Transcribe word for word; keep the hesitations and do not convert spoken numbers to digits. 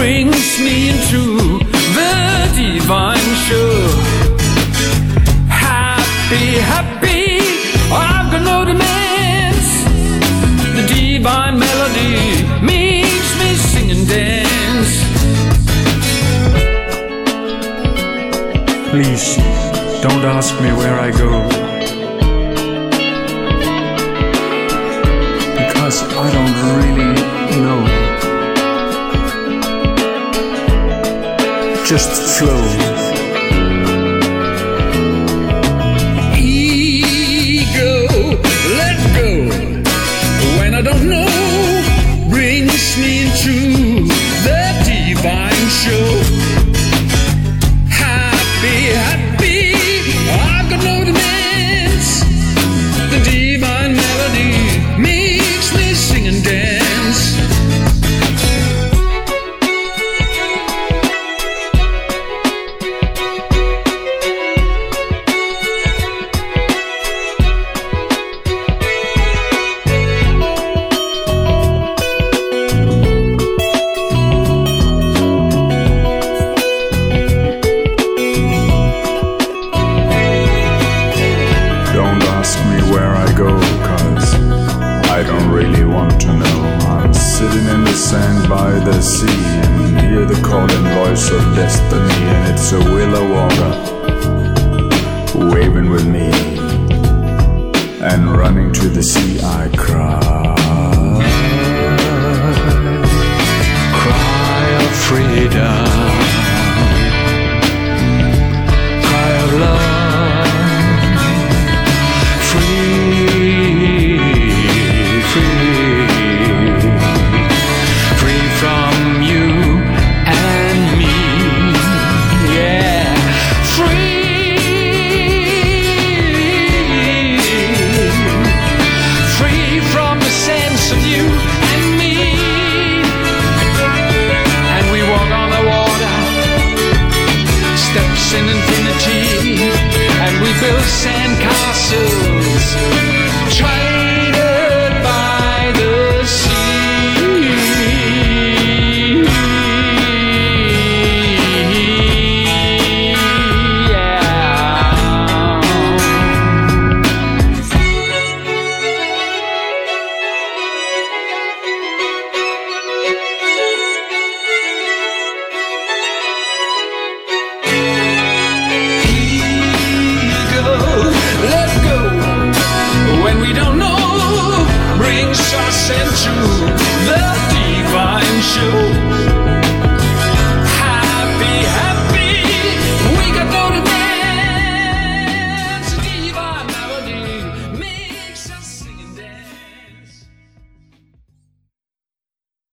brings me into the divine show. Happy, happy, I've got no demands. The divine melody makes me sing and dance. Please, don't ask me where I go, because I don't really know. Just flow. Ego, let go. When I don't know, brings me into the divine show. Happy, happy, I've got no demands. The divine melody makes me sing and dance. Don't ask me where I go, cause I don't really want to know. I'm sitting in the sand by the sea and hear the calling voice of destiny, and it's a willow water waving with me, and running to the sea I cry, cry of freedom.